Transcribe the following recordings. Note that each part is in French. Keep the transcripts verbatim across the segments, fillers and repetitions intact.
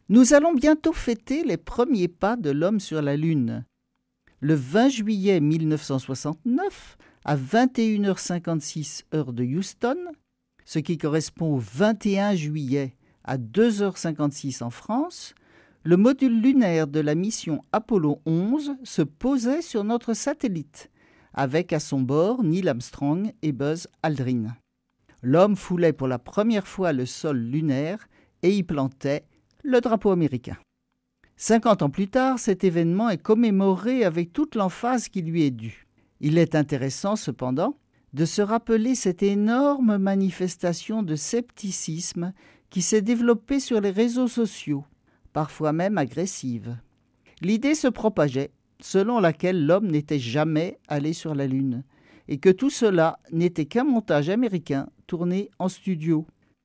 Nous allons bientôt fêter les premiers pas de l'homme sur la Lune. Le vingt juillet mille neuf cent soixante-neuf, à vingt et une heures cinquante-six heure de Houston, ce qui correspond au vingt et un juillet à deux heures cinquante-six en France, le module lunaire de la mission Apollo onze se posait sur notre satellite, avec à son bord Neil Armstrong et Buzz Aldrin. L'homme foulait pour la première fois le sol lunaire et y plantait le drapeau américain. Cinquante ans plus tard, cet événement est commémoré avec toute l'emphase qui lui est due. Il est intéressant, cependant, de se rappeler cette énorme manifestation de scepticisme qui s'est développée sur les réseaux sociaux, parfois même agressive. L'idée se propageait selon laquelle l'homme n'était jamais allé sur la Lune et que tout cela n'était qu'un montage américain tourné en studio.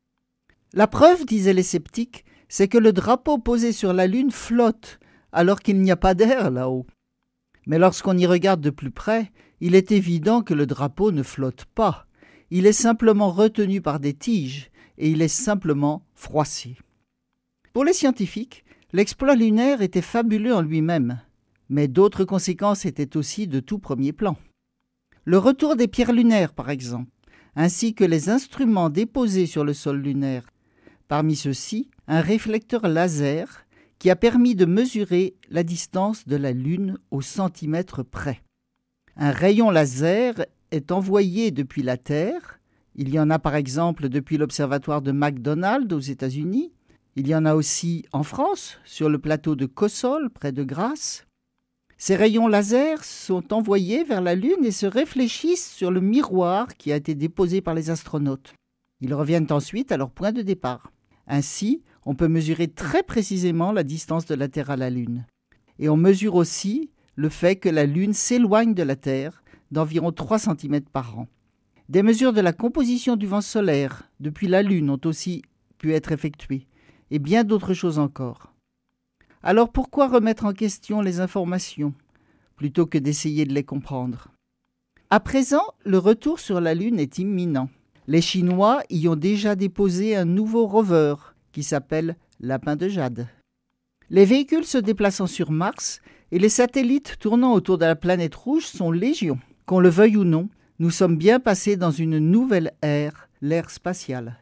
La preuve, disaient les sceptiques, c'est que le drapeau posé sur la Lune flotte, alors qu'il n'y a pas d'air là-haut. Mais lorsqu'on y regarde de plus près, il est évident que le drapeau ne flotte pas. Il est simplement retenu par des tiges et il est simplement froissé. Pour les scientifiques, l'exploit lunaire était fabuleux en lui-même, mais d'autres conséquences étaient aussi de tout premier plan. Le retour des pierres lunaires, par exemple, ainsi que les instruments déposés sur le sol lunaire. Parmi ceux-ci, un réflecteur laser qui a permis de mesurer la distance de la Lune au centimètre près. Un rayon laser est envoyé depuis la Terre. Il y en a par exemple depuis l'observatoire de McDonald aux États-Unis. Il y en a aussi en France, sur le plateau de Cossol, près de Grasse. Ces rayons laser sont envoyés vers la Lune et se réfléchissent sur le miroir qui a été déposé par les astronautes. Ils reviennent ensuite à leur point de départ. Ainsi, on peut mesurer très précisément la distance de la Terre à la Lune. Et on mesure aussi le fait que la Lune s'éloigne de la Terre d'environ trois centimètres par an. Des mesures de la composition du vent solaire depuis la Lune ont aussi pu être effectuées, et bien d'autres choses encore. Alors pourquoi remettre en question les informations, plutôt que d'essayer de les comprendre ? À présent, le retour sur la Lune est imminent. Les Chinois y ont déjà déposé un nouveau rover qui s'appelle Lapin de Jade. Les véhicules se déplaçant sur Mars et les satellites tournant autour de la planète rouge sont légion. Qu'on le veuille ou non, nous sommes bien passés dans une nouvelle ère, l'ère spatiale.